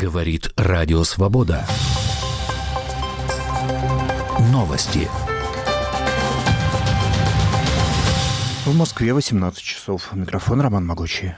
Говорит Радио Свобода. Новости. В Москве 18 часов. Микрофон Роман Могучий.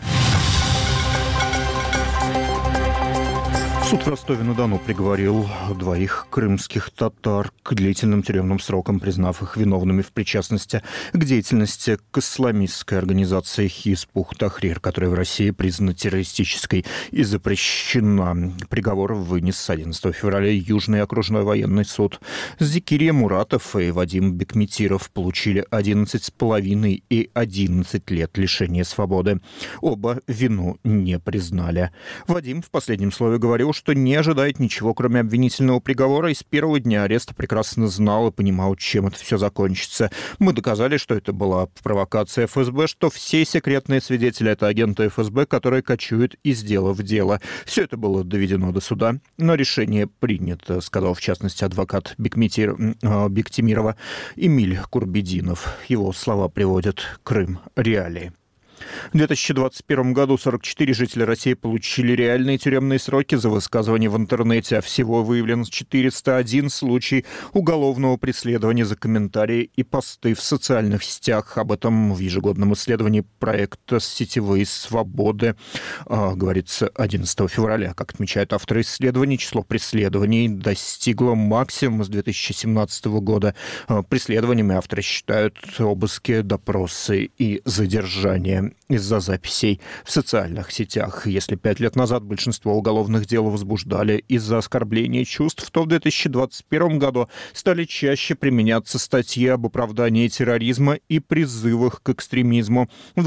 Суд в Ростове-на-Дону приговорил двоих крымских татар к длительным тюремным срокам, признав их виновными в причастности к деятельности к исламистской организации Хизб-ут-Тахрир, которая в России признана террористической и запрещена. Приговор вынес 11 февраля Южный окружной военный суд. Зикирия Муратов и Вадим Бекметиров получили 11,5 и 11 лет лишения свободы. Оба вину не признали. Вадим в последнем слове говорил, что не ожидает ничего, кроме обвинительного приговора, и с первого дня ареста прекрасно знал и понимал, чем это все закончится. Мы доказали, что это была провокация ФСБ, что все секретные свидетели — это агенты ФСБ, которые кочуют из дела в дело. Все это было доведено до суда, но решение принято, сказал в частности адвокат Бектимирова Эмиль Курбединов. Его слова приводят Крым Реалии. В 2021 году 44 жителя России получили реальные тюремные сроки за высказывания в интернете, а всего выявлен 401 случай уголовного преследования за комментарии и посты в социальных сетях. Об этом в ежегодном исследовании проекта «Сетевые свободы» говорится 11 февраля. Как отмечают авторы исследований, число преследований достигло максимума с 2017 года. Преследованиями авторы считают обыски, допросы и задержания из-за записей в социальных сетях. Если 5 лет назад большинство уголовных дел возбуждали из-за оскорбления чувств, то в 2021 году стали чаще применяться статьи об оправдании терроризма и призывах к экстремизму. В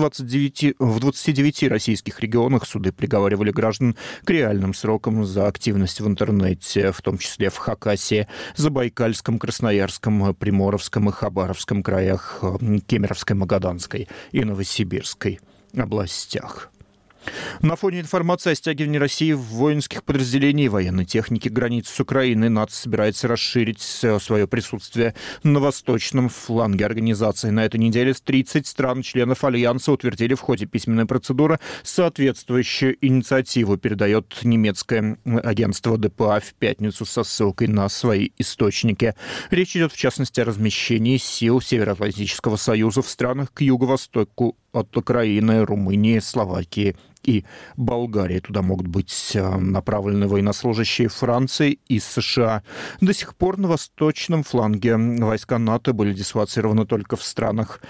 29 российских регионах суды приговаривали граждан к реальным срокам за активность в интернете, в том числе в Хакасии, Забайкальском, Красноярском, Приморовском и Хабаровском краях, Кемеровской, Магаданской и Новосибирской областях. На фоне информации о стягивании России в воинских подразделений и военной техники границ с Украиной НАТО собирается расширить свое присутствие на восточном фланге организации. На этой неделе 30 стран-членов Альянса утвердили в ходе письменной процедуры соответствующую инициативу, передает немецкое агентство ДПА в пятницу со ссылкой на свои источники. Речь идет, в частности, о размещении сил Североатлантического союза в странах к юго-востоку от Украины, Румынии, Словакии и Болгарии. Туда могут быть направлены военнослужащие Франции и США. До сих пор на восточном фланге войска НАТО были дислоцированы только в странах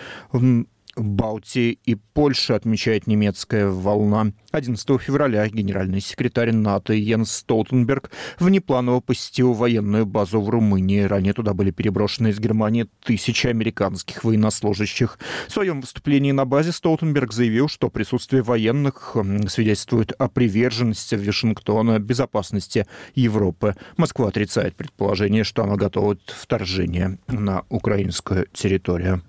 Балтии и Польши, отмечает немецкая «Волна». 11 февраля генеральный секретарь НАТО Йенс Столтенберг внепланово посетил военную базу в Румынии. Ранее туда были переброшены из Германии тысячи американских военнослужащих. В своем выступлении на базе Столтенберг заявил, что присутствие военных свидетельствует о приверженности Вашингтона безопасности Европы. Москва отрицает предположение, что она готовит вторжение на украинскую территорию.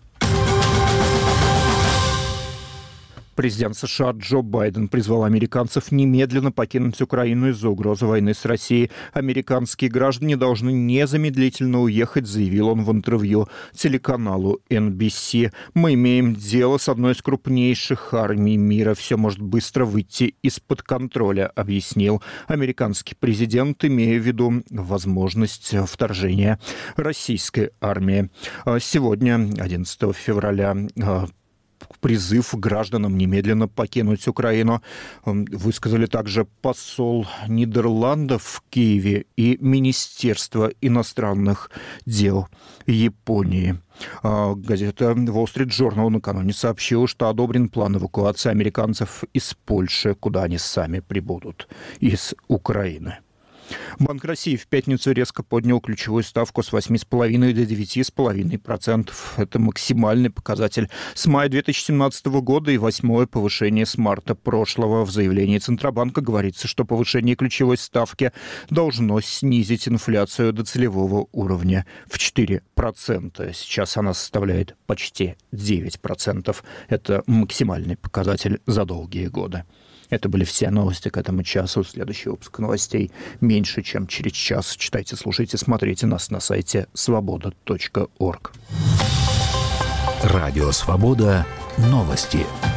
Президент США Джо Байден призвал американцев немедленно покинуть Украину из-за угрозы войны с Россией. Американские граждане должны незамедлительно уехать, заявил он в интервью телеканалу NBC. «Мы имеем дело с одной из крупнейших армий мира. Все может быстро выйти из-под контроля», объяснил американский президент, имея в виду возможность вторжения российской армии. Сегодня, 11 февраля, призыв гражданам немедленно покинуть Украину высказали также посол Нидерландов в Киеве и Министерство иностранных дел Японии. Газета Wall Street Journal накануне сообщила, что одобрен план эвакуации американцев из Польши, куда они сами прибудут из Украины. Банк России в пятницу резко поднял ключевую ставку с 8,5% до 9,5%. Это максимальный показатель с мая 2017 года и 8-е повышение с марта прошлого. В заявлении Центробанка говорится, что повышение ключевой ставки должно снизить инфляцию до целевого уровня в 4%. Сейчас она составляет почти 9%. Это максимальный показатель за долгие годы. Это были все новости к этому часу. Следующий выпуск новостей меньше, чем через час. Читайте, слушайте, смотрите нас на сайте svoboda.org. Радио «Свобода». Новости.